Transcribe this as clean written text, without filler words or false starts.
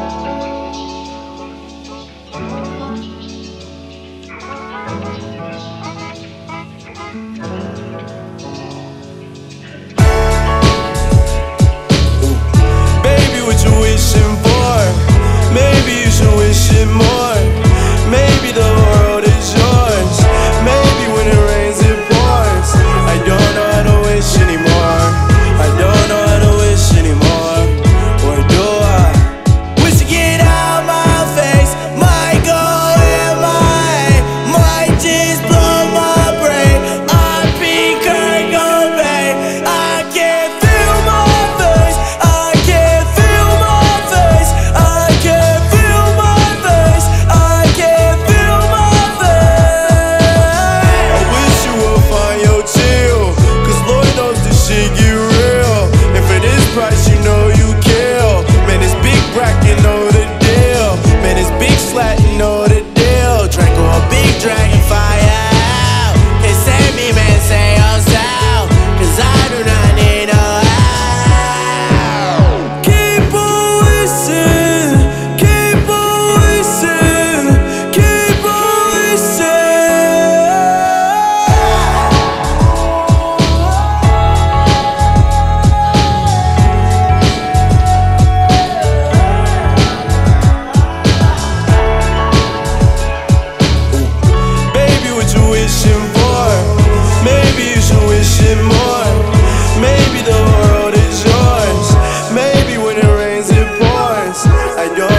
Baby, what you wishing for? Maybe you should wish it more. Maybe the world is yours. Maybe when it rains it pours. I don't know how to wish anymore. I don't know how to wish anymore. Or do I? Wish to get out my face. Might go in might just blow my brain. I be Kurt Cobain. I can't feel my face. I can't feel my face. I can't feel my face. I can't feel my face. I wish you would find your chill, 'cause Lord knows this shit get real. And for this price you know you kill. Man, it's big brack, you know the deal. Man, it's big slat, you know the deal. Draco a big dragon fire out. Can save me, man, say yourself, 'cause I do not need no help. Keep on wishing, keep on wishing, keep on wishing. Baby, what you wishing for? Maybe you should wish it more. Maybe the world is yours. Maybe when it rains it pours. I don't